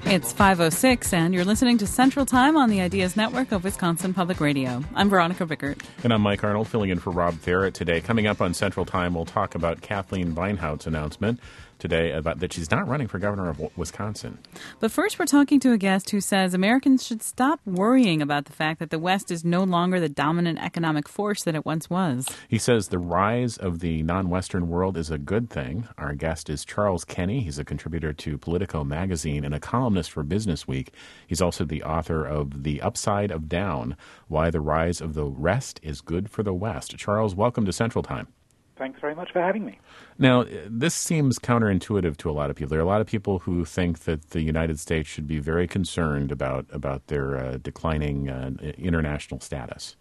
It's 5:06, and you're listening to Central Time on the Ideas Network of Wisconsin Public Radio. I'm Veronica Rickert. And I'm Mike Arnold, filling in for Rob Therrett today. Coming up on Central Time, we'll talk about Kathleen Beinhaut's announcement today about that she's not running for governor of Wisconsin. But first, we're talking to a guest who says Americans should stop worrying about the fact that the West is no longer the dominant economic force that it once was. He says the rise of the non-Western world is a good thing. Our guest is Charles Kenny. He's a contributor to Politico magazine and a columnist for Business Week. He's also the author of The Upside of Down, Why the Rise of the Rest is Good for the West. Charles, welcome to Central Time. Thanks very much for having me. Now, this seems counterintuitive to a lot of people. There are a lot of people who think that the United States should be very concerned about their declining international status.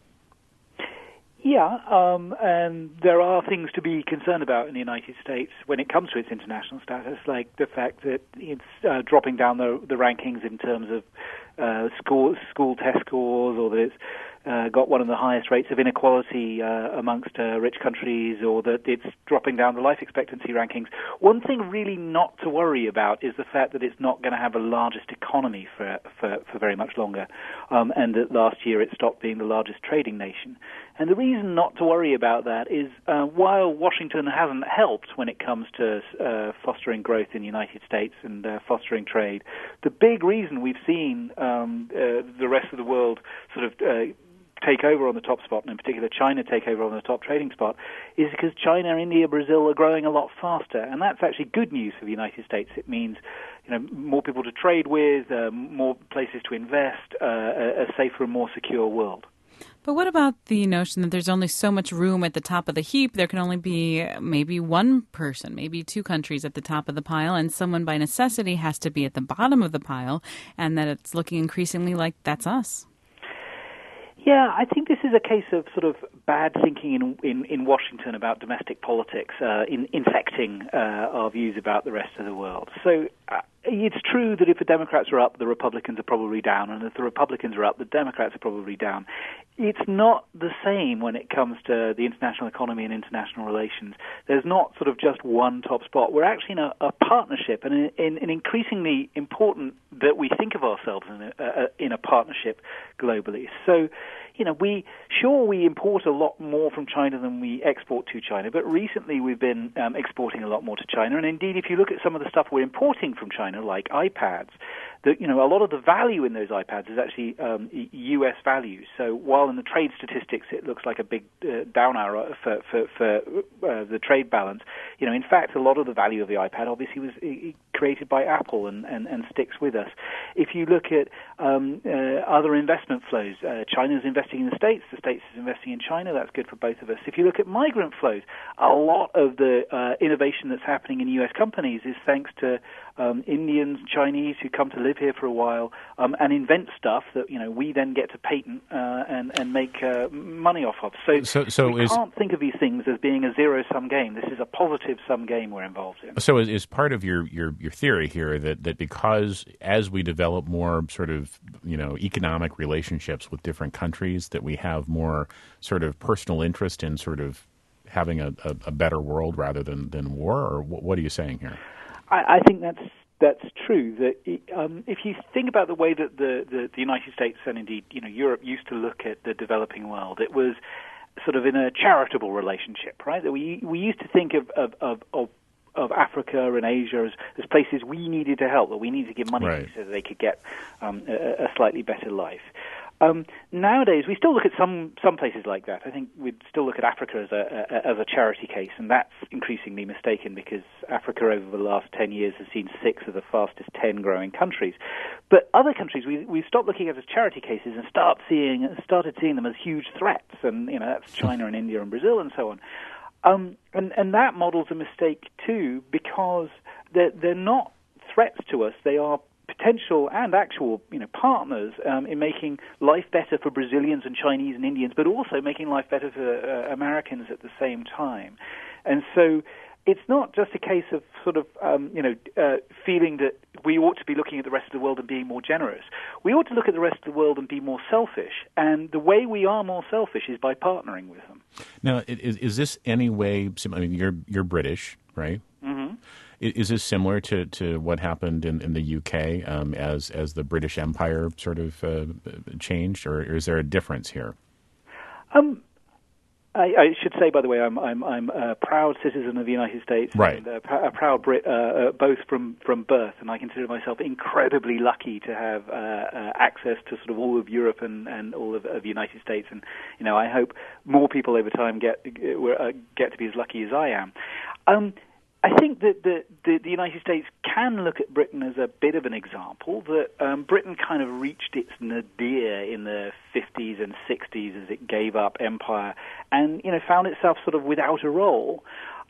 Yeah, and there are things to be concerned about in the United States when it comes to its international status, like the fact that it's dropping down the rankings in terms of school test scores, or that it's got one of the highest rates of inequality amongst rich countries, or that it's dropping down the life expectancy rankings. One thing really not to worry about is the fact that it's not going to have the largest economy for very much longer, and that last year it stopped being the largest trading nation. And the reason not to worry about that is while Washington hasn't helped when it comes to fostering growth in the United States and fostering trade, the big reason we've seen the rest of the world sort of take over on the top spot, and in particular China take over on the top trading spot, is because China, India, Brazil are growing a lot faster. And that's actually good news for the United States. It means more people to trade with, more places to invest, a safer and more secure world. But what about the notion that there's only so much room at the top of the heap? There can only be maybe one person, maybe two countries at the top of the pile, and someone by necessity has to be at the bottom of the pile, and that it's looking increasingly like that's us. Yeah, I think this is a case of sort of bad thinking in Washington about domestic politics, infecting our views about the rest of the world. So it's true that if the Democrats are up, the Republicans are probably down, and if the Republicans are up, the Democrats are probably down. It's not the same when it comes to the international economy and international relations. There's not sort of just one top spot. We're actually in a partnership, and increasingly important that we think of ourselves in a partnership globally. So, we import a lot more from China than we export to China, but recently we've been exporting a lot more to China. And indeed, if you look at some of the stuff we're importing from China, like iPads, a lot of the value in those iPads is actually U.S. value. So while in the trade statistics it looks like a big down arrow for the trade balance, in fact, a lot of the value of the iPad obviously was created by Apple and sticks with us. If you look at other investment flows, China's investing in the States is investing in China. That's good for both of us. If you look at migrant flows, a lot of the innovation that's happening in U.S. companies is thanks to Indians, Chinese who come to live here for a while and invent stuff that we then get to patent and make money off of. So we can't think of these things as being a zero-sum game. This is a positive-sum game we're involved in. So is part of your theory here that because as we develop more sort of economic relationships with different countries, that we have more sort of personal interest in sort of having a better world rather than war? Or what are you saying here? I think that's true. That if you think about the way that the United States and indeed Europe used to look at the developing world, it was sort of in a charitable relationship, right? That we used to think of Africa and Asia as places we needed to help, that we needed to give money to so that they could get a slightly better life. Nowadays, we still look at some places like that. I think we'd still look at Africa as a charity case, and that's increasingly mistaken because Africa over the last 10 years has seen 6 of the fastest 10 growing countries. But other countries, we stopped looking at as charity cases and started seeing them as huge threats, and that's China and India and Brazil and so on. And that model's a mistake too, because they're not threats to us. They are potential and actual partners in making life better for Brazilians and Chinese and Indians, but also making life better for Americans at the same time. And so it's not just a case of sort of feeling that we ought to be looking at the rest of the world and being more generous. We ought to look at the rest of the world and be more selfish, and the way we are more selfish is by partnering with them. Now, is this any way? I mean, you're British, right? Mm-hmm. Is this similar to what happened in the UK as the British Empire sort of changed, or is there a difference here? I should say, by the way, I'm a proud citizen of the United States, right, and a proud Brit, both from birth, and I consider myself incredibly lucky to have access to sort of all of Europe and all of the United States, and I hope more people over time get to be as lucky as I am. I think that the United States can look at Britain as a bit of an example, that Britain kind of reached its nadir in the 50s and 60s as it gave up empire and, found itself sort of without a role.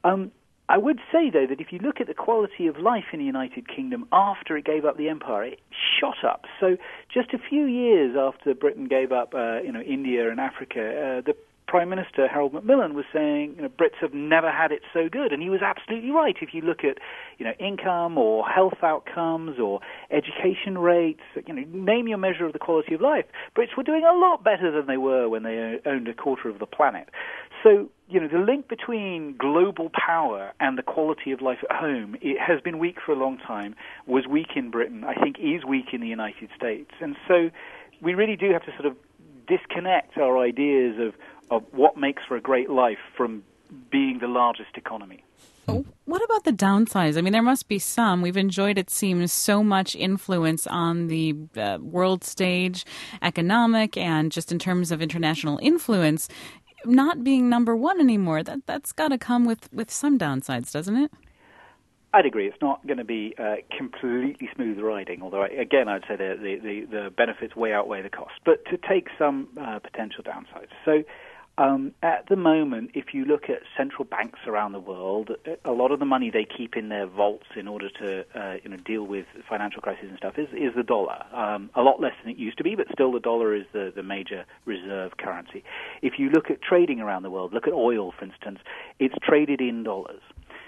I would say, though, that if you look at the quality of life in the United Kingdom after it gave up the empire, it shot up. So just a few years after Britain gave up, India and Africa, the Prime Minister Harold Macmillan was saying, Brits have never had it so good, and he was absolutely right. If you look at, income or health outcomes or education rates, name your measure of the quality of life, Brits were doing a lot better than they were when they owned a quarter of the planet. So, the link between global power and the quality of life at home, it has been weak for a long time, was weak in Britain, I think is weak in the United States. And so we really do have to sort of disconnect our ideas of what makes for a great life from being the largest economy. What about the downsides? I mean, there must be some. We've enjoyed, it seems, so much influence on the world stage, economic, and just in terms of international influence. Not being number one anymore, that's got to come with some downsides, doesn't it? I'd agree. It's not going to be completely smooth riding, although, again, I'd say the benefits way outweigh the costs. But to take some potential downsides. So at the moment, if you look at central banks around the world, a lot of the money they keep in their vaults in order to deal with financial crisis and stuff is the dollar. A lot less than it used to be, but still the dollar is the major reserve currency. If you look at trading around the world, look at oil, for instance, it's traded in dollars.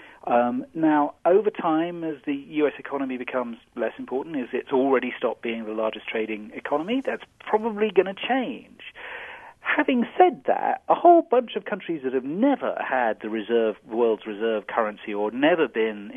Now, over time, as the U.S. economy becomes less important, as it's already stopped being the largest trading economy, that's probably going to change. Having said that, a whole bunch of countries that have never had the world's reserve currency, or never been,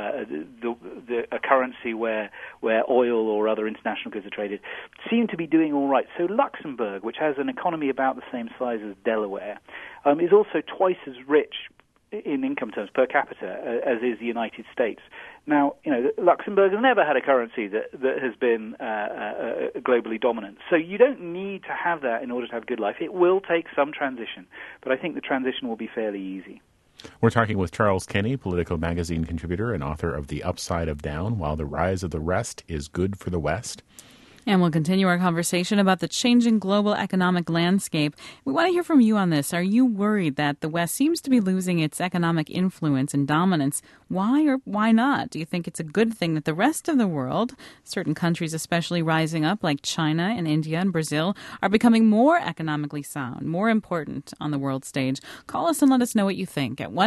a currency where oil or other international goods are traded, seem to be doing all right. So Luxembourg, which has an economy about the same size as Delaware, is also twice as rich in income terms per capita as is the United States. Now, Luxembourg has never had a currency that has been globally dominant. So you don't need to have that in order to have a good life. It will take some transition, but I think the transition will be fairly easy. We're talking with Charles Kenny, Politico magazine contributor and author of The Upside of Down, While the Rise of the Rest is Good for the West. And we'll continue our conversation about the changing global economic landscape. We want to hear from you on this. Are you worried that the West seems to be losing its economic influence and dominance? Why or why not? Do you think it's a good thing that the rest of the world, certain countries especially rising up like China and India and Brazil, are becoming more economically sound, more important on the world stage? Call us and let us know what you think at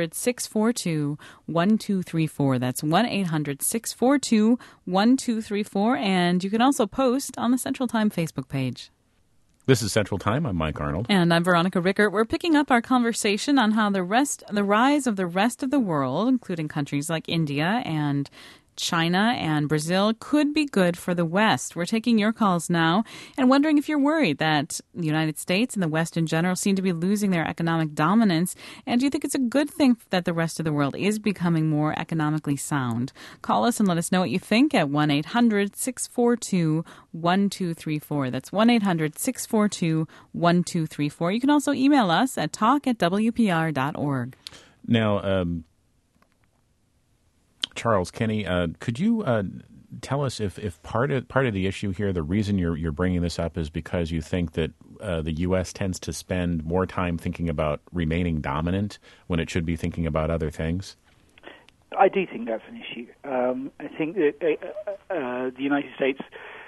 1-800-642-1234. That's 1-800-642-1234. And you can also post on the Central Time Facebook page. This is Central Time. I'm Mike Arnold. And I'm Veronica Rickert. We're picking up our conversation on how the rise of the rest of the world, including countries like India and China and Brazil, could be good for the West. We're taking your calls now and wondering if you're worried that the United States and the West in general seem to be losing their economic dominance. And do you think it's a good thing that the rest of the world is becoming more economically sound? Call us and let us know what you think at 1-800-642-1234. That's 1-800-642-1234. You can also email us at talk@wpr.org. Now, Charles Kenny, could you tell us if part of the issue here, the reason you're bringing this up, is because you think that the U.S. tends to spend more time thinking about remaining dominant when it should be thinking about other things? I do think that's an issue. I think that the United States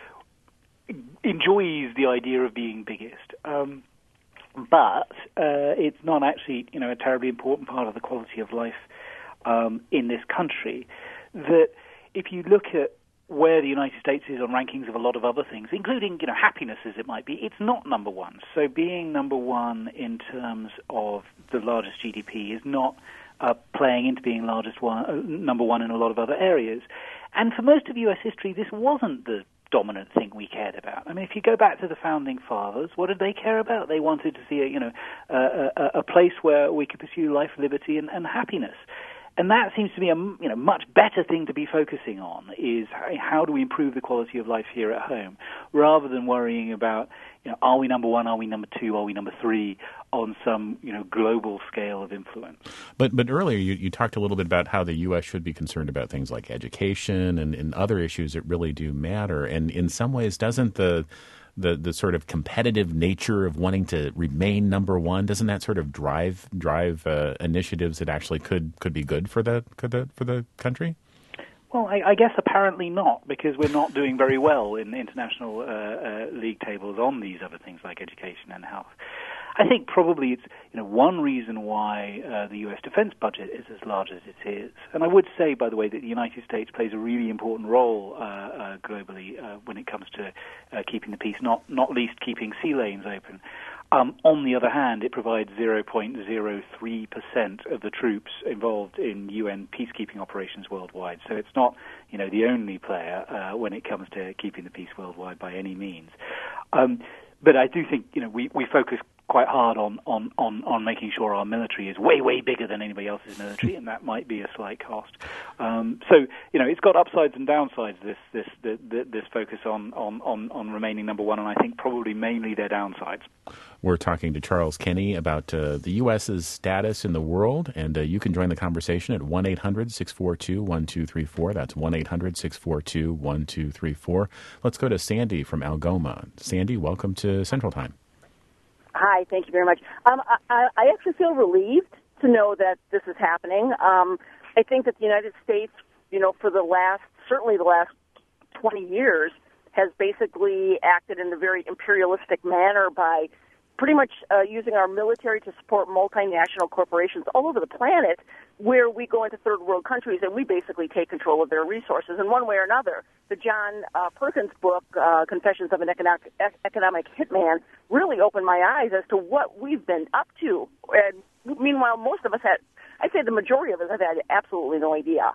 enjoys the idea of being biggest, but it's not actually a terribly important part of the quality of life in this country. That if you look at where the United States is on rankings of a lot of other things, including happiness as it might be, it's not number one. So being number one in terms of the largest GDP is not playing into being number one in a lot of other areas. And for most of U.S. history, this wasn't the dominant thing we cared about. I mean, if you go back to the founding fathers, what did they care about? They wanted to see a place where we could pursue life, liberty, and happiness. And that seems to be a much better thing to be focusing on, is how do we improve the quality of life here at home, rather than worrying about, are we number one, are we number two, are we number three on some global scale of influence. But earlier you talked a little bit about how the U.S. should be concerned about things like education and other issues that really do matter. And in some ways, doesn't the sort of competitive nature of wanting to remain number one, doesn't that sort of drive initiatives that actually could be good for the country? Well, I guess apparently not, because we're not doing very well in international league tables on these other things like education and health. I think probably it's one reason why the U.S. defense budget is as large as it is. And I would say, by the way, that the United States plays a really important role globally when it comes to keeping the peace, not least keeping sea lanes open. On the other hand, it provides 0.03% of the troops involved in UN peacekeeping operations worldwide. So it's not, the only player when it comes to keeping the peace worldwide by any means. But I do think, we focus quite hard on making sure our military is way bigger than anybody else's military, and that might be a slight cost. So it's got upsides and downsides. This focus on remaining number one, and I think probably mainly their downsides. We're talking to Charles Kenny about the U.S.'s status in the world, and you can join the conversation at 1-800-642-1234. That's 1-800-642-1234. Let's go to Sandy from Algoma. Sandy, welcome to Central Time. Hi, thank you very much. I actually feel relieved to know that this is happening. I think that the United States, for certainly the last 20 years, has basically acted in a very imperialistic manner by pretty much using our military to support multinational corporations all over the planet, where we go into third world countries and we basically take control of their resources in one way or another. The John Perkins book, Confessions of an Economic Hitman, really opened my eyes as to what we've been up to. And meanwhile, most of us I'd say the majority of us have had absolutely no idea.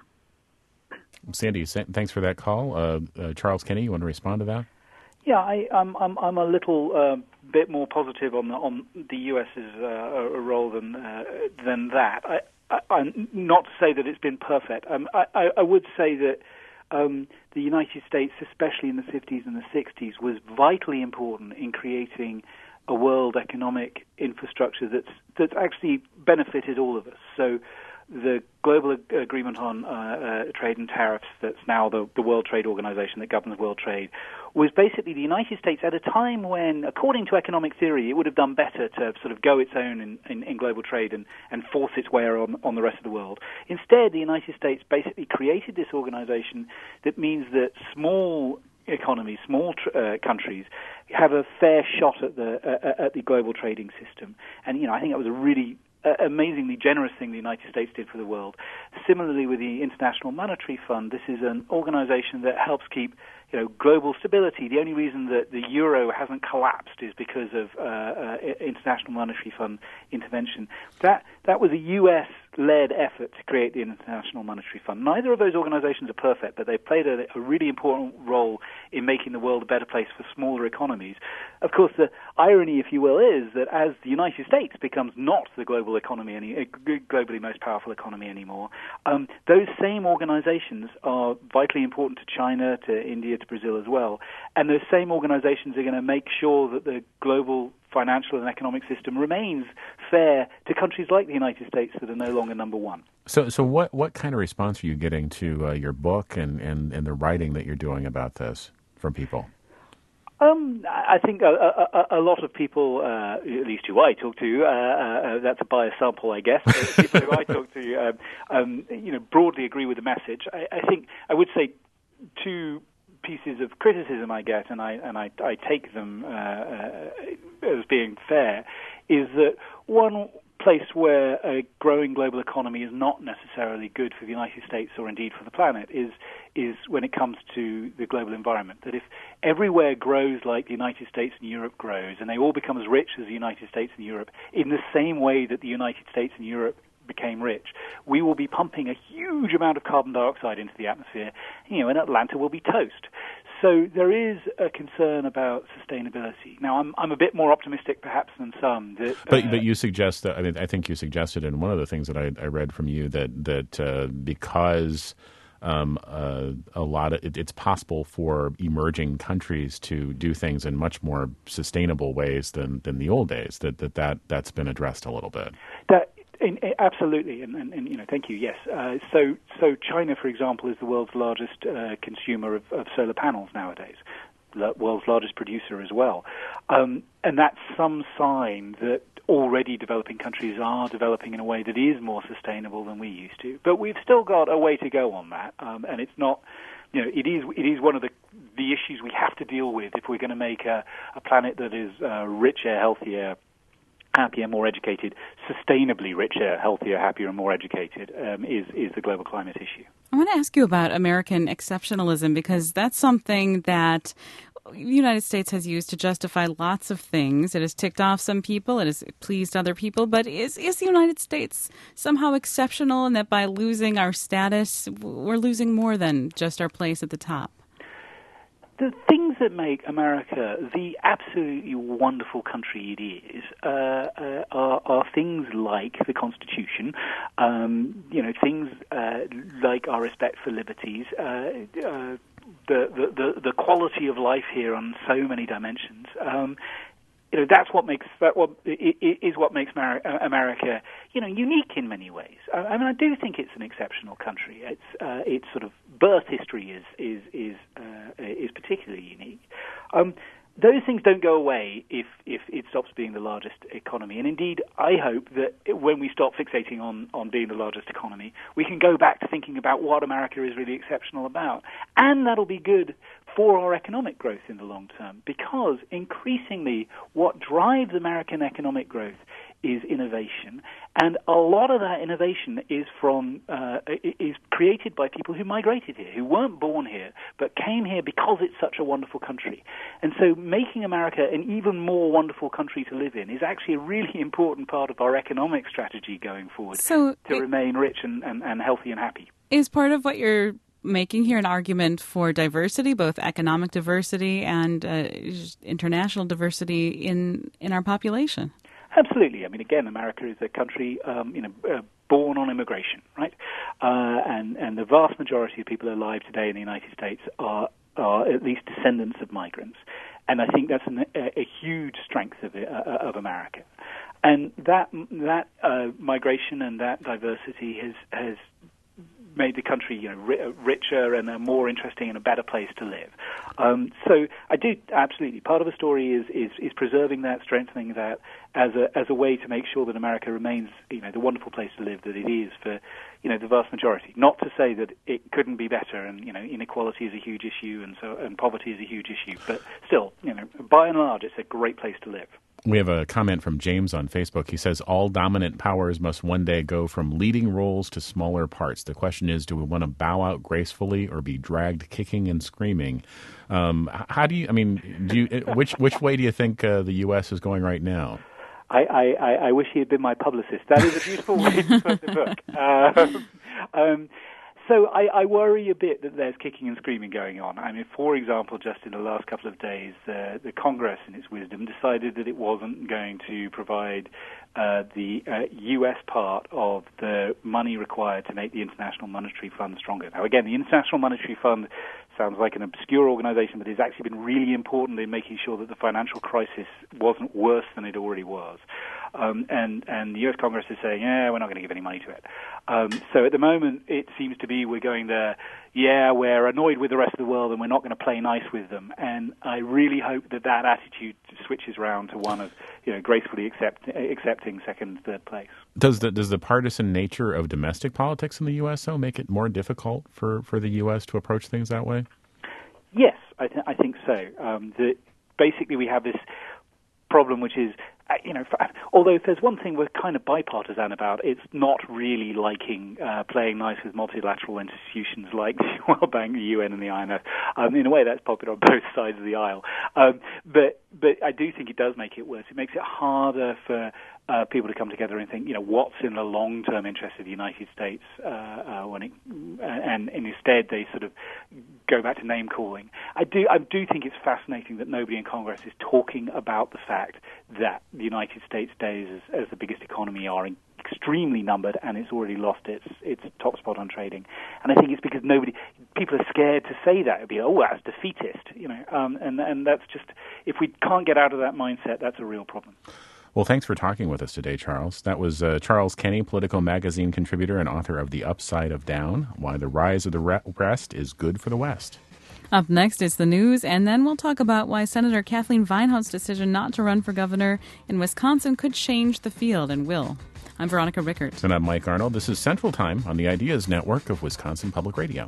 Sandy, thanks for that call. Charles Kenny, you want to respond to that? Yeah, I'm a little bit more positive on the U.S.'s role than that. I'm not to say that it's been perfect. I would say that the United States, especially in the 50s and the 60s, was vitally important in creating a world economic infrastructure that's actually benefited all of us. So the global agreement on trade and tariffs, that's now the World Trade Organization that governs world trade, was basically the United States at a time when, according to economic theory, it would have done better to sort of go its own in global trade and force its way on the rest of the world. Instead, the United States basically created this organization that means that small economies, small countries, have a fair shot at the global trading system. And I think that was a really amazingly generous thing the United States did for the world. Similarly, with the International Monetary Fund, this is an organization that helps keep global stability. The only reason that the euro hasn't collapsed is because of International Monetary Fund intervention. That was a U.S.-led effort to create the International Monetary Fund. Neither of those organizations are perfect, but they've played a really important role in making the world a better place for smaller economies. Of course, the irony, if you will, is that as the United States becomes not the global economy, globally most powerful economy anymore, those same organizations are vitally important to China, to India, to Brazil as well. And those same organizations are going to make sure that the global financial and economic system remains fair to countries like the United States that are no longer number one. So what kind of response are you getting to your book and the writing that you're doing about this from people? I think a lot of people, at least who I talk to, that's a biased sample, I guess. People who I talk to, broadly agree with the message. I think I would say two pieces of criticism I get, and I take them as being fair, is that one place where a growing global economy is not necessarily good for the United States or indeed for the planet is when it comes to the global environment. That if everywhere grows like the United States and Europe grows, and they all become as rich as the United States and Europe, in the same way that the United States and Europe became rich, we will be pumping a huge amount of carbon dioxide into the atmosphere, and Atlanta will be toast. So there is a concern about sustainability. Now, I'm a bit more optimistic, perhaps, than some. But you suggest that. I mean, I think you suggested in one of the things that I read from you that because a lot of it's possible for emerging countries to do things in much more sustainable ways than the old days. That's been addressed a little bit. Absolutely, and thank you. Yes, so China, for example, is the world's largest consumer of solar panels nowadays, the world's largest producer as well, and that's some sign that already developing countries are developing in a way that is more sustainable than we used to. But we've still got a way to go on that, and it's not. It is one of the issues we have to deal with if we're going to make a planet that is richer, healthier, happier, more educated, sustainably richer, healthier, happier, and more educated is the global climate issue. I want to ask you about American exceptionalism, because that's something that the United States has used to justify lots of things. It has ticked off some people. It has pleased other people. But is the United States somehow exceptional in that by losing our status, we're losing more than just our place at the top? The things that make America the absolutely wonderful country it is are things like the Constitution, things like our respect for liberties, the quality of life here on so many dimensions. That's what makes America, unique in many ways. I do think it's an exceptional country. Its sort of birth history is particularly unique. Those things don't go away if it stops being the largest economy. And indeed, I hope that when we stop fixating on being the largest economy, we can go back to thinking about what America is really exceptional about. And that'll be good for our economic growth in the long term, because increasingly what drives American economic growth is innovation, and a lot of that innovation is created by people who migrated here, who weren't born here, but came here because it's such a wonderful country. And so making America an even more wonderful country to live in is actually a really important part of our economic strategy going forward, to remain rich and healthy and happy. Is part of what you're making here an argument for diversity, both economic diversity and international diversity in our population? Absolutely. I mean, again, America is a country, born on immigration, right? And the vast majority of people alive today in the United States are at least descendants of migrants, and I think that's a huge strength of America. And that migration and that diversity has made the country, richer and a more interesting and a better place to live. So I do absolutely. Part of the story is preserving that, strengthening that as a way to make sure that America remains, the wonderful place to live that it is for, the vast majority. Not to say that it couldn't be better, and inequality is a huge issue, and poverty is a huge issue. But still, by and large, it's a great place to live. We have a comment from James on Facebook. He says, all dominant powers must one day go from leading roles to smaller parts. The question is, do we want to bow out gracefully or be dragged kicking and screaming? How do you, which way do you think the U.S. is going right now? I wish he had been my publicist. That is a beautiful way to put the book. So I worry a bit that there's kicking and screaming going on. I mean, for example, just in the last couple of days, the Congress, in its wisdom, decided that it wasn't going to provide the U.S. part of the money required to make the International Monetary Fund stronger. Now, again, the International Monetary Fund sounds like an obscure organization, but it's actually been really important in making sure that the financial crisis wasn't worse than it already was. And the U.S. Congress is saying, we're not going to give any money to it. So at the moment, it seems to be we're going there, we're annoyed with the rest of the world and we're not going to play nice with them. And I really hope that attitude switches around to one of, gracefully accepting second, third place. Does the partisan nature of domestic politics in the U.S., though, make it more difficult for the U.S. to approach things that way? Yes, I think so. Basically, we have this problem, which is, although if there's one thing we're kind of bipartisan about, it's not really liking playing nice with multilateral institutions like the World Bank, the UN, and the IMF. In a way, that's popular on both sides of the aisle. But I do think it does make it worse. It makes it harder for people to come together and think, what's in the long-term interest of the United States, and instead they sort of go back to name-calling. I do think it's fascinating that nobody in Congress is talking about the fact that the United States days as the biggest economy are extremely numbered, and it's already lost its top spot on trading. And I think it's because people are scared to say that. It'd be, that's defeatist, and that's just, if we can't get out of that mindset, that's a real problem. Well, thanks for talking with us today, Charles. That was Charles Kenny, Politico Magazine contributor and author of The Upside of Down, Why the Rise of the West is Good for the West. Up next is the news, and then we'll talk about why Senator Kathleen Vinehout's decision not to run for governor in Wisconsin could change the field and will. I'm Veronica Rickards. And I'm Mike Arnold. This is Central Time on the Ideas Network of Wisconsin Public Radio.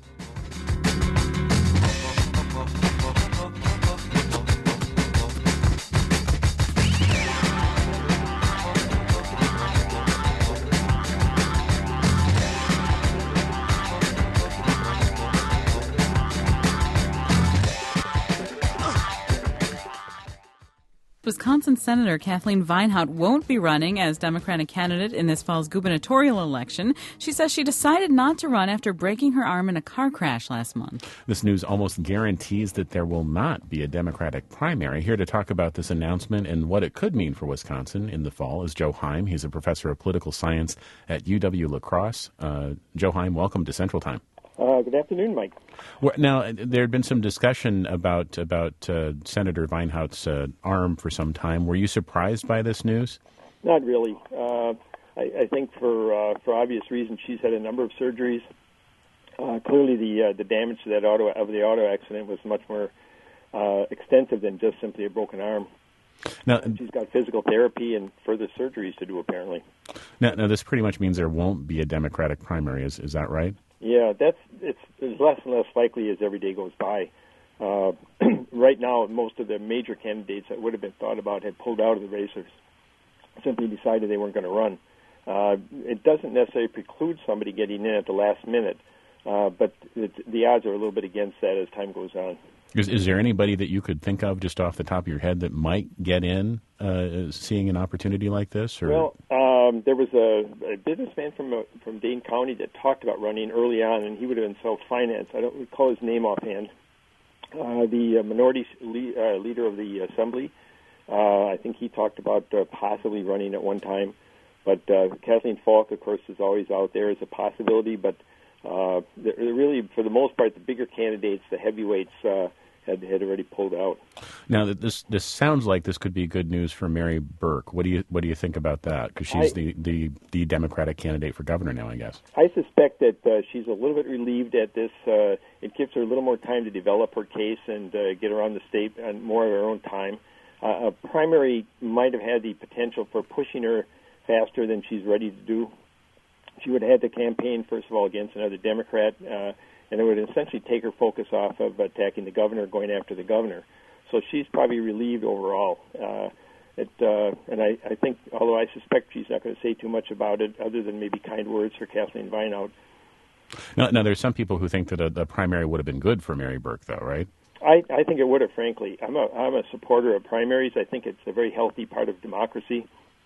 Wisconsin Senator Kathleen Vinehout won't be running as Democratic candidate in this fall's gubernatorial election. She says she decided not to run after breaking her arm in a car crash last month. This news almost guarantees that there will not be a Democratic primary. Here to talk about this announcement and what it could mean for Wisconsin in the fall is Joe Heim. He's a professor of political science at UW-La Crosse. Joe Heim, welcome to Central Time. Good afternoon, Mike. Well, now, there had been some discussion about Senator Vinehout's arm for some time. Were you surprised by this news? Not really. I think for obvious reasons, she's had a number of surgeries. Clearly, the damage to the auto accident was much more extensive than just simply a broken arm. Now, she's got physical therapy and further surgeries to do, apparently. Now, this pretty much means there won't be a Democratic primary. Is that right? Yeah, it's less and less likely as every day goes by. Right now, most of the major candidates that would have been thought about had pulled out of the race or simply decided they weren't going to run. It doesn't necessarily preclude somebody getting in at the last minute, but the odds are a little bit against that as time goes on. Is there anybody that you could think of just off the top of your head that might get in, seeing an opportunity like this? Or? Well, there was a businessman from Dane County that talked about running early on, and he would have been self-financed. I don't recall his name offhand. The minority leader of the assembly, I think he talked about possibly running at one time. But Kathleen Falk, of course, is always out there as a possibility. But really, for the most part, the bigger candidates, the heavyweights, had already pulled out. Now, this sounds like this could be good news for Mary Burke. What do you think about that? Because she's the Democratic candidate for governor now, I guess. I suspect that she's a little bit relieved at this. It gives her a little more time to develop her case and get around the state and more of her own time. A primary might have had the potential for pushing her faster than she's ready to do. She would have had to campaign, first of all, against another Democrat, and it would essentially take her focus off of attacking the governor, going after the governor. So she's probably relieved overall. And I think, although I suspect she's not going to say too much about it, other than maybe kind words for Kathleen Vinehout. Now, there's some people who think that a primary would have been good for Mary Burke, though, right? I think it would have, frankly. I'm a supporter of primaries. I think it's a very healthy part of democracy.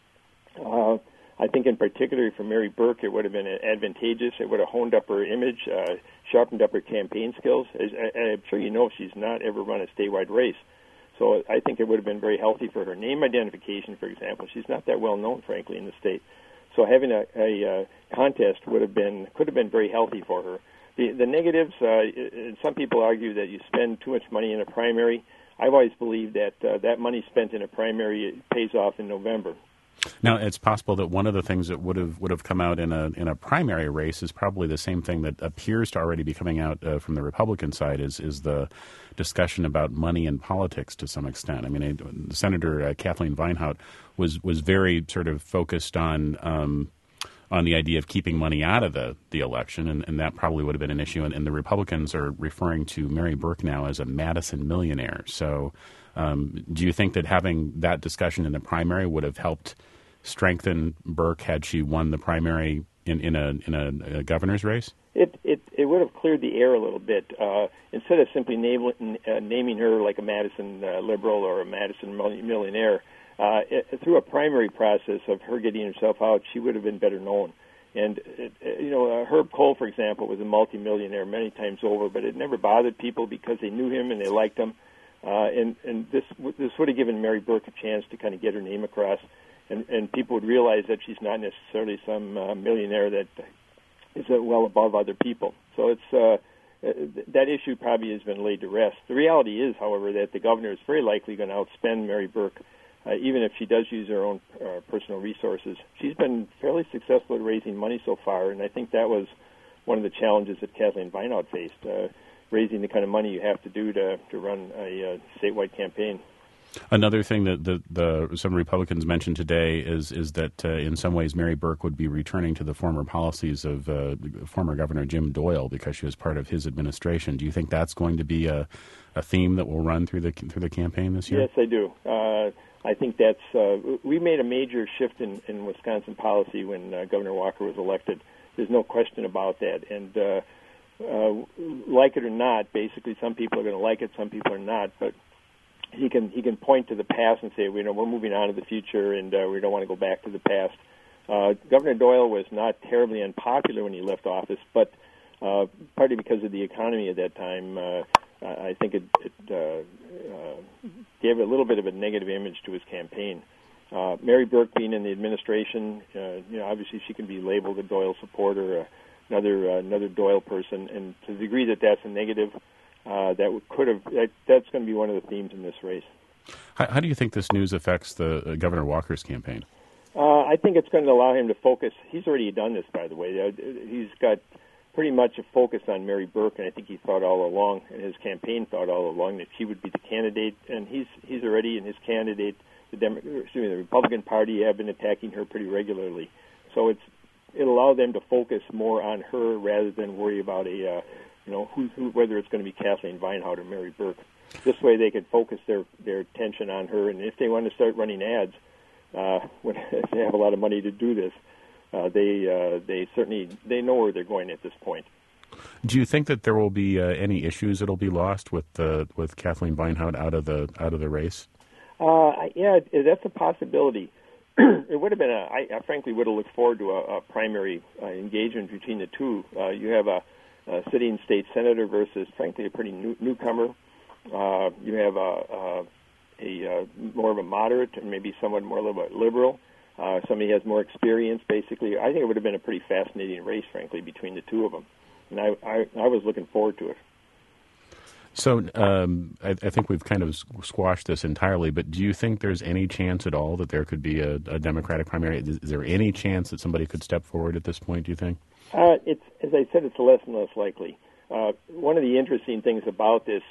I think in particular for Mary Burke, it would have been advantageous. It would have honed up her image, sharpened up her campaign skills. As I'm sure you know, she's not ever run a statewide race. So I think it would have been very healthy for her name identification, for example. She's not that well known, frankly, in the state. So having a contest could have been very healthy for her. The negatives, some people argue that you spend too much money in a primary. I've always believed that that money spent in a primary pays off in November. Now, it's possible that one of the things that would have come out in a primary race is probably the same thing that appears to already be coming out from the Republican side is the discussion about money in politics to some extent. I mean, Senator Kathleen Vinehout was very sort of focused on the idea of keeping money out of the election, and that probably would have been an issue. And the Republicans are referring to Mary Burke now as a Madison millionaire. So do you think that having that discussion in the primary would have helped strengthen Burke had she won the primary in a governor's race? It would have cleared the air a little bit. Instead of simply naming her like a Madison liberal or a Madison millionaire, through a primary process of her getting herself out, she would have been better known. And, Herb Kohl, for example, was a multimillionaire many times over, but it never bothered people because they knew him and they liked him. And this would have given Mary Burke a chance to kind of get her name across, and people would realize that she's not necessarily some millionaire that is well above other people. So it's that issue probably has been laid to rest. The reality is, however, that the governor is very likely going to outspend Mary Burke, even if she does use her own personal resources. She's been fairly successful at raising money so far, and I think that was one of the challenges that Kathleen Vinehout faced, raising the kind of money you have to do to run a statewide campaign. Another thing that some Republicans mentioned today is that in some ways Mary Burke would be returning to the former policies of former Governor Jim Doyle because she was part of his administration. Do you think that's going to be a theme that will run through the campaign this year? Yes, I do. I think that's we made a major shift in Wisconsin policy when Governor Walker was elected. There's no question about that. And like it or not, basically some people are going to like it, some people are not, but he can point to the past and say, we're moving on to the future, and we don't want to go back to the past. Governor Doyle was not terribly unpopular when he left office, but partly because of the economy at that time, I think it gave a little bit of a negative image to his campaign. Mary Burke being in the administration, obviously she can be labeled a Doyle supporter, another Doyle person, and to the degree that that's a negative, that's going to be one of the themes in this race. How do you think this news affects the Governor Walker's campaign? I think it's going to allow him to focus. He's already done this, by the way. He's got pretty much a focus on Mary Burke, and I think he thought all along, and his campaign thought all along, that she would be the candidate. And he's already, in his candidate, the Republican Party have been attacking her pretty regularly. So it'll allow them to focus more on her rather than worry about whether it's going to be Kathleen Vinehout or Mary Burke. This way they can focus their attention on her, and if they want to start running ads, if they have a lot of money to do this, they certainly know where they're going at this point. Do you think that there will be any issues that'll be lost with Kathleen Vinehout out of the race? Yeah, that's a possibility. It would have been I frankly would have looked forward to a primary engagement between the two. You have a sitting state senator versus, frankly, a pretty newcomer. You have a more of a moderate and maybe someone more liberal. Somebody has more experience, basically. I think it would have been a pretty fascinating race, frankly, between the two of them. And I was looking forward to it. So I think we've kind of squashed this entirely, but do you think there's any chance at all that there could be a Democratic primary? Is there any chance that somebody could step forward at this point, do you think? It's, as I said, it's less and less likely. One of the interesting things about this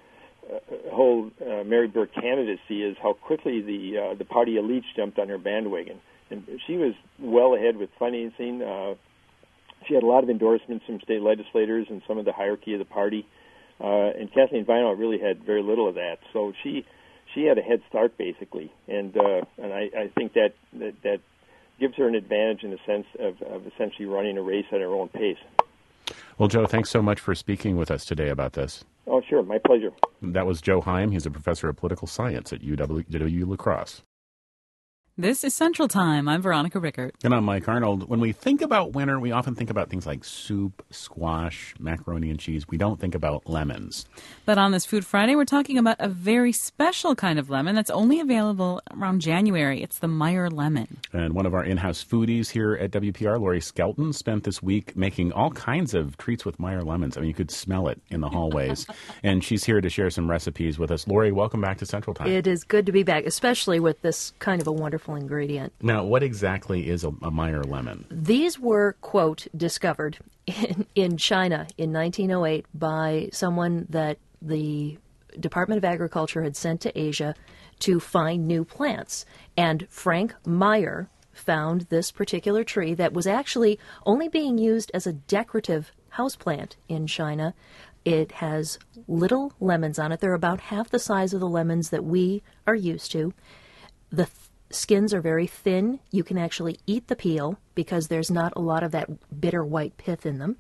whole Mary Burke candidacy is how quickly the party elites jumped on her bandwagon. And she was well ahead with financing. She had a lot of endorsements from state legislators and some of the hierarchy of the party. And Kathleen Vinehout really had very little of that. So she had a head start, basically. And I think that gives her an advantage in the sense of essentially running a race at her own pace. Well, Joe, thanks so much for speaking with us today about this. Oh, sure. My pleasure. That was Joe Heim. He's a professor of political science at UW-La Crosse. This is Central Time. I'm Veronica Rickert. And I'm Mike Arnold. When we think about winter, we often think about things like soup, squash, macaroni and cheese. We don't think about lemons. But on this Food Friday, we're talking about a very special kind of lemon that's only available around January. It's the Meyer lemon. And one of our in-house foodies here at WPR, Lori Skelton, spent this week making all kinds of treats with Meyer lemons. I mean, you could smell it in the hallways. And she's here to share some recipes with us. Lori, welcome back to Central Time. It is good to be back, especially with this kind of a wonderful ingredient. Now, what exactly is a Meyer lemon? These were, quote, discovered in China in 1908 by someone that the Department of Agriculture had sent to Asia to find new plants. And Frank Meyer found this particular tree that was actually only being used as a decorative houseplant in China. It has little lemons on it. They're about half the size of the lemons that we are used to. The skins are very thin. You can actually eat the peel because there's not a lot of that bitter white pith in them.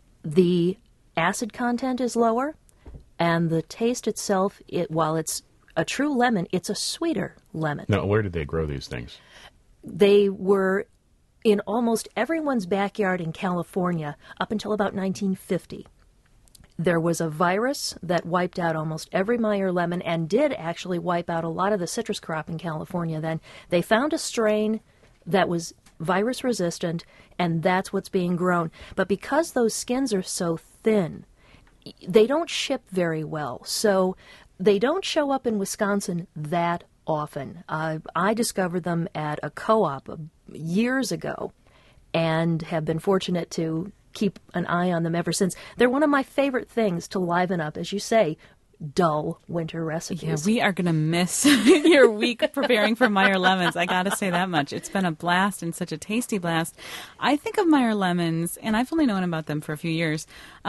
The acid content is lower, and the taste itself, while it's a true lemon, it's a sweeter lemon. Now, where did they grow these things? They were in almost everyone's backyard in California up until about 1950. There was a virus that wiped out almost every Meyer lemon and did actually wipe out a lot of the citrus crop in California then. They found a strain that was virus resistant, and that's what's being grown. But because those skins are so thin, they don't ship very well. So they don't show up in Wisconsin that often. I discovered them at a co-op years ago and have been fortunate to keep an eye on them ever since. They're one of my favorite things to liven up, as you say, dull winter recipes. Yeah, we are going to miss your week preparing for Meyer lemons. I got to say that much. It's been a blast and such a tasty blast. I think of Meyer lemons, and I've only known about them for a few years,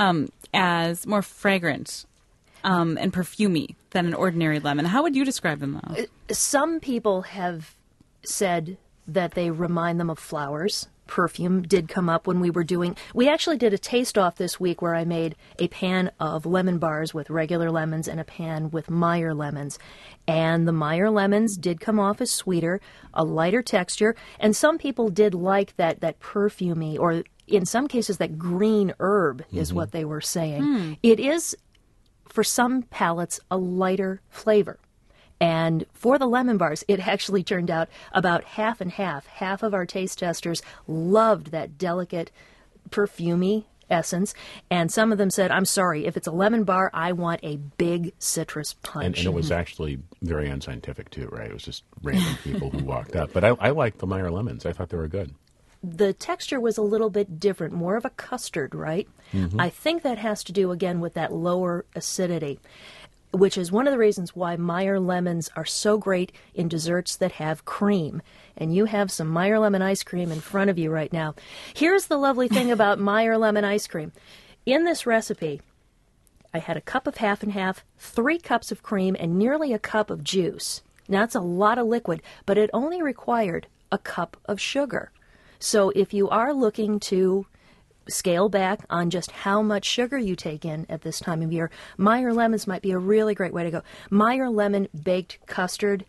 as more fragrant and perfumey than an ordinary lemon. How would you describe them, though? Some people have said that they remind them of flowers. Perfume did come up when we actually did a taste-off this week where I made a pan of lemon bars with regular lemons and a pan with Meyer lemons. And the Meyer lemons did come off as sweeter, a lighter texture, and some people did like that perfumey, or in some cases that green herb is what they were saying. It is, for some palates, a lighter flavor. And for the lemon bars, it actually turned out about half and half. Half of our taste testers loved that delicate, perfumey essence. And some of them said, I'm sorry, if it's a lemon bar, I want a big citrus punch. And it was actually very unscientific, too, right? It was just random people who walked up. But I liked the Meyer lemons. I thought they were good. The texture was a little bit different, more of a custard, right? I think that has to do, again, with that lower acidity, which is one of the reasons why Meyer lemons are so great in desserts that have cream. And you have some Meyer lemon ice cream in front of you right now. Here's the lovely thing about Meyer lemon ice cream. In this recipe, I had a cup of half and half, 3 cups of cream, and nearly a cup of juice. Now, that's a lot of liquid, but it only required a cup of sugar. So if you are looking to scale back on just how much sugar you take in at this time of year, Meyer lemons might be a really great way to go. Meyer lemon baked custard,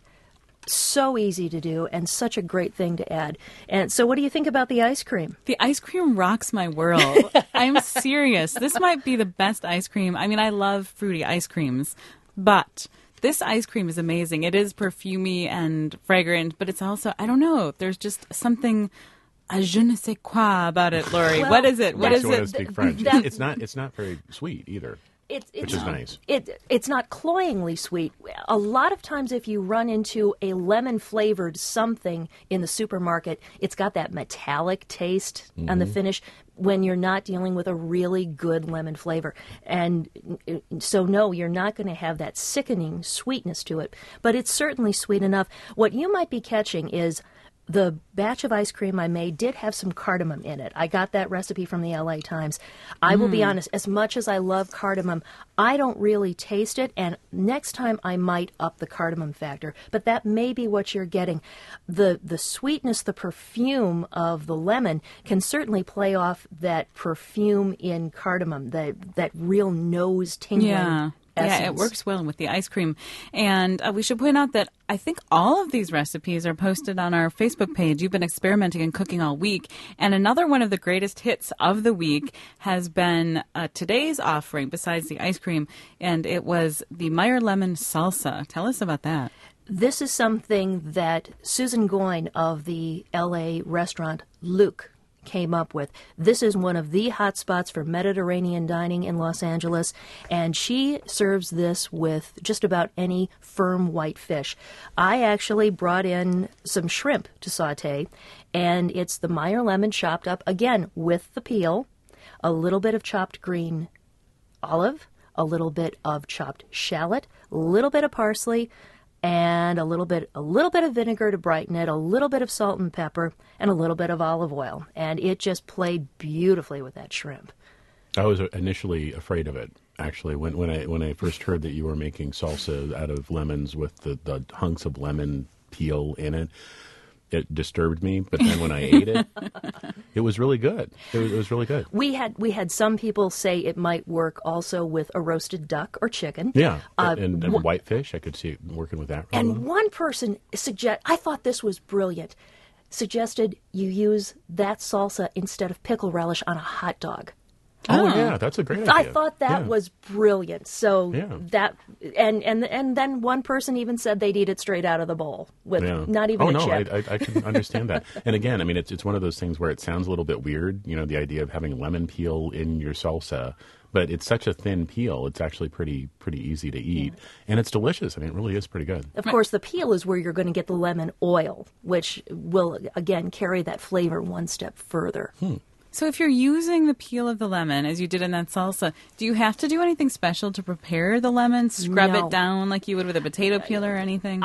so easy to do and such a great thing to add. And so what do you think about the ice cream? The ice cream rocks my world. I'm serious. This might be the best ice cream. I mean, I love fruity ice creams, but this ice cream is amazing. It is perfumey and fragrant, but it's also, I don't know, there's just something je ne sais quoi about it, Lori. Well, what is it? What is Want to it? speak French. It's not very sweet either, which is nice. It's not cloyingly sweet. A lot of times if you run into a lemon-flavored something in the supermarket, it's got that metallic taste on the finish when you're not dealing with a really good lemon flavor. And so, no, you're not going to have that sickening sweetness to it, but it's certainly sweet enough. What you might be catching is the batch of ice cream I made did have some cardamom in it. I got that recipe from the LA Times. I will be honest, as much as I love cardamom, I don't really taste it, and next time I might up the cardamom factor. But that may be what you're getting. The sweetness, the perfume of the lemon can certainly play off that perfume in cardamom, that real nose tingling. Yeah. Essence. Yeah, it works well with the ice cream. And we should point out that I think all of these recipes are posted on our Facebook page. You've been experimenting and cooking all week. And another one of the greatest hits of the week has been today's offering, besides the ice cream, and it was the Meyer lemon salsa. Tell us about that. This is something that Susan Goyne of the LA restaurant Luke came up with. This is one of the hot spots for Mediterranean dining in Los Angeles, and she serves this with just about any firm white fish. I actually brought in some shrimp to saute, and it's the Meyer lemon chopped up, again, with the peel, a little bit of chopped green olive, a little bit of chopped shallot, a little bit of parsley, and a little bit of vinegar to brighten it, a little bit of salt and pepper, and a little bit of olive oil. And it just played beautifully with that shrimp. I was initially afraid of it, actually, when I first heard that you were making salsa out of lemons with the hunks of lemon peel in it. it disturbed me. But then when I ate it, it was really good. It was really good. We had some people say it might work also with a roasted duck or chicken. Yeah, and whitefish. I could see it working with that. Really well. One person I thought this was brilliant, suggested you use that salsa instead of pickle relish on a hot dog. Oh, yeah, that's a great idea. I thought that was brilliant. So Yeah. that and then one person even said they'd eat it straight out of the bowl with not even a chip. I can understand that. And again, I mean, it's one of those things where it sounds a little bit weird, the idea of having lemon peel in your salsa, but it's such a thin peel, it's actually pretty easy to eat, and it's delicious. I mean, it really is pretty good. Of course, the peel is where you're going to get the lemon oil, which will again carry that flavor one step further. So if you're using the peel of the lemon, as you did in that salsa, do you have to do anything special to prepare the lemon? Scrub No. it down like you would with a potato peeler or anything?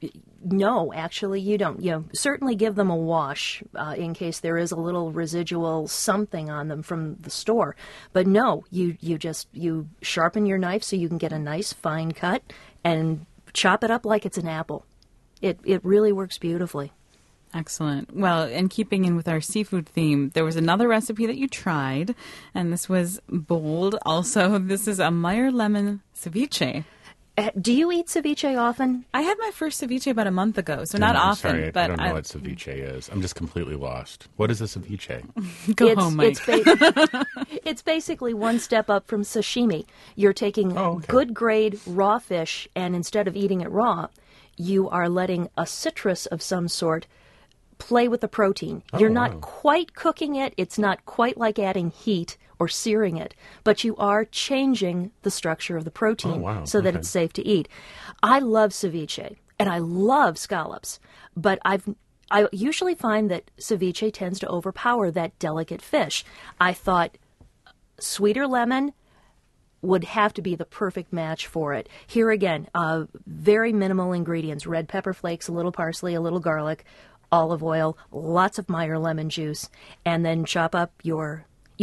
No, actually, you don't. You certainly give them a wash in case there is a little residual something on them from the store. But no, you sharpen your knife so you can get a nice fine cut and chop it up like it's an apple. It really works beautifully. Excellent. Well, and keeping in with our seafood theme, there was another recipe that you tried, and this was bold. Also, this is a Meyer lemon ceviche. Do you eat ceviche often? I had my first ceviche about a month ago, so not I'm often. sorry, but I don't know what ceviche is. I'm just completely lost. What is a ceviche? Go home, Mike. It's basically one step up from sashimi. You're taking good grade raw fish, and instead of eating it raw, you are letting a citrus of some sort play with the protein. You're not quite cooking it. It's not quite like adding heat or searing it, but you are changing the structure of the protein so that it's safe to eat. I love ceviche and I love scallops, but I usually find that ceviche tends to overpower that delicate fish. I thought sweeter lemon would have to be the perfect match for it. Here again, very minimal ingredients: red pepper flakes, a little parsley, a little garlic, olive oil, lots of Meyer lemon juice, and then chop up your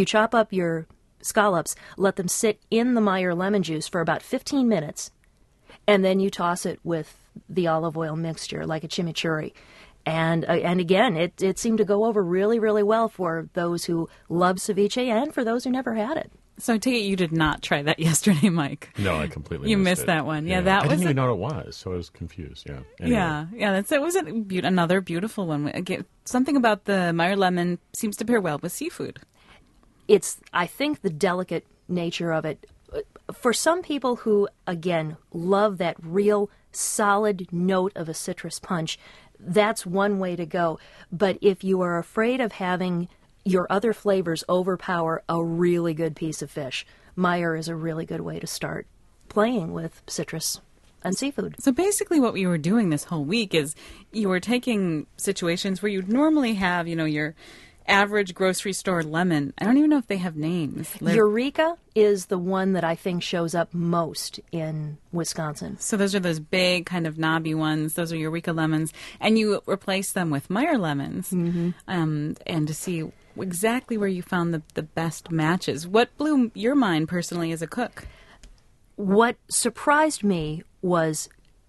scallops, let them sit in the Meyer lemon juice for about 15 minutes, and then you toss it with the olive oil mixture like a chimichurri. And again, it seemed to go over really, really well for those who love ceviche and for those who never had it. So I take it you did not try that yesterday, Mike. No, I completely You missed missed it. that one. Yeah, that I was didn't even know what it was, so I was confused. Yeah. Anyway. Yeah. It was another beautiful one. Again, something about the Meyer lemon seems to pair well with seafood. It's, I think, the delicate nature of it. For some people who, again, love that real solid note of a citrus punch, that's one way to go. But if you are afraid of having your other flavors overpower a really good piece of fish, Meyer is a really good way to start playing with citrus and seafood. So basically what we were doing this whole week is you were taking situations where you'd normally have, your average grocery store lemon. I don't even know if they have names. Eureka is the one that I think shows up most in Wisconsin. So those are those big kind of knobby ones. Those are Eureka lemons. And you replace them with Meyer lemons. Mm-hmm. And to see exactly where you found the best matches. What blew your mind personally as a cook? What surprised me was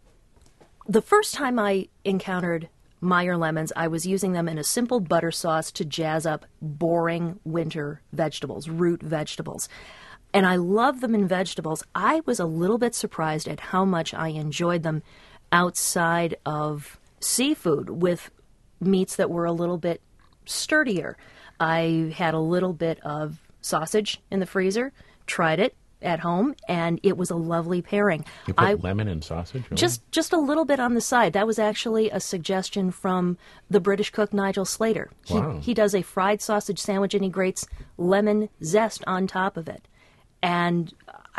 the first time I encountered Meyer lemons, I was using them in a simple butter sauce to jazz up boring winter vegetables, root vegetables. And I love them in vegetables. I was a little bit surprised at how much I enjoyed them outside of seafood with meats that were a little bit sturdier. I had a little bit of sausage in the freezer, tried it at home, and it was a lovely pairing. You put lemon and sausage? Really? Just a little bit on the side. That was actually a suggestion from the British cook Nigel Slater. He does a fried sausage sandwich and he grates lemon zest on top of it. And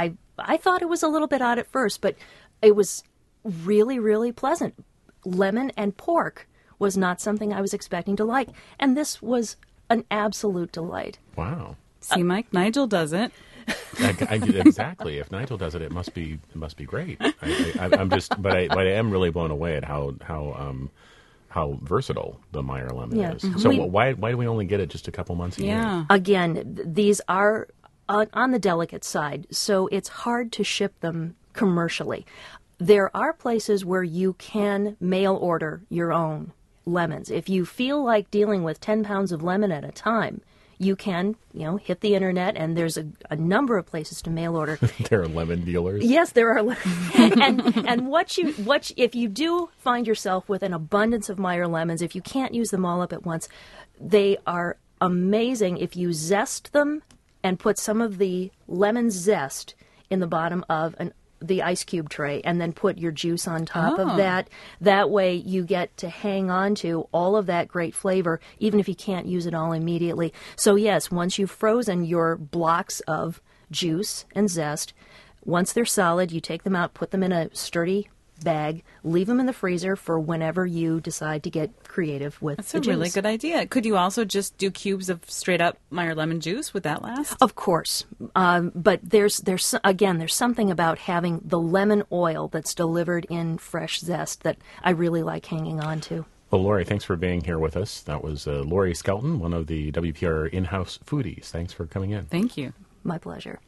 I thought it was a little bit odd at first, but it was really, really pleasant. Lemon and pork was not something I was expecting to like, and this was an absolute delight. Wow. See, Mike, Nigel does it. Exactly. If Nigel does it, it must be great. But I am really blown away at how versatile the Meyer lemon is. Mm-hmm. So why do we only get it just a couple months a year? Again, these are on the delicate side, so it's hard to ship them commercially. There are places where you can mail order your own lemons. If you feel like dealing with 10 pounds of lemon at a time, you can, hit the internet, and there's a number of places to mail order. There are lemon dealers. Yes, there are. and if you do find yourself with an abundance of Meyer lemons, if you can't use them all up at once, they are amazing if you zest them and put some of the lemon zest in the bottom of the ice cube tray, and then put your juice on top of that. That way you get to hang on to all of that great flavor, even if you can't use it all immediately. So yes, once you've frozen your blocks of juice and zest, once they're solid, you take them out, put them in a sturdy bag, leave them in the freezer for whenever you decide to get creative with That's the a juice. really good idea. Could you also just do cubes of straight up Meyer lemon juice? Would that last? Of course, but there's something about having the lemon oil that's delivered in fresh zest that I really like hanging on to. Well, Lori, thanks for being here with us. That was Lori Skelton, one of the WPR in-house foodies. Thanks for coming in. Thank you. My pleasure.